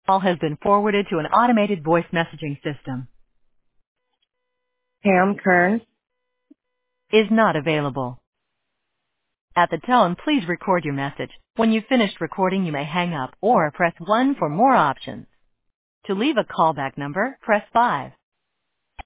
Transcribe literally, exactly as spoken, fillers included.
Call has been forwarded to an automated voice messaging system. Pam Kern. Is not available. At the tone, please record your message. When you've finished recording, you may hang up or press one for more options. To leave a callback number, press five.